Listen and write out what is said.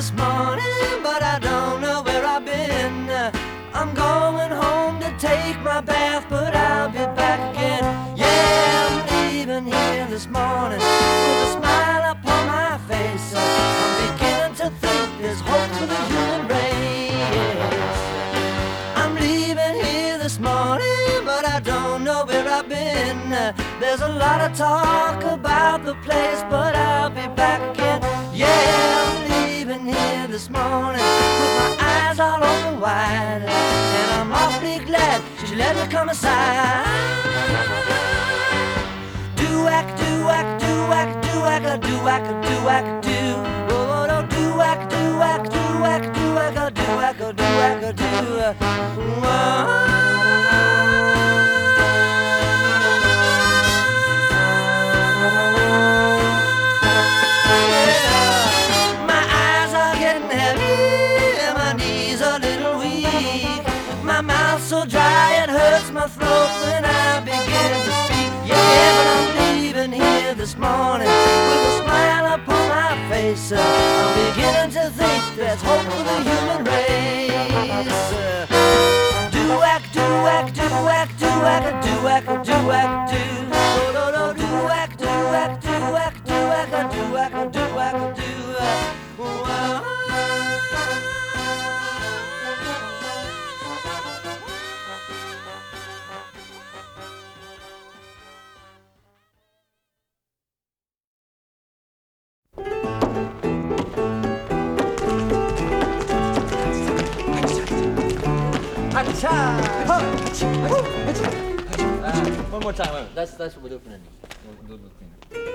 this morning, but I don't know where I've been. I'm going home to take my bath, but I'll be back again. Yeah, I'm leaving here this morning with a smile upon my face. I'm beginning to think there's hope for the human race. I'm leaving here this morning, but I don't know where I've been. There's a lot of talk about the place, but I'll be back again. Yeah, I'm leaving here this morning with my eyes all open wide, and I'm awfully glad she let me come aside. Do-whack, do-whack, do-whack, do-whack, do-whack, do-whack, do. Oh, no, do-whack, do-whack, do-whack, do-whack, do-whack, do-whack, do. My eyes are getting heavy, my knees a little weak, my mouth so dry it hurts my throat when I begin to speak. Yeah, but I'm leaving here this morning with a smile upon my face. I'm beginning to think there's hope for the human race. Do-whack, do-whack, do-whack, do-whack, do-whack, do-whack, do. Do-do-do, do-whack, do-whack, do-whack, do-whack, do-whack, do-whack, do. One more time. That's what we're doing. We'll do the thing.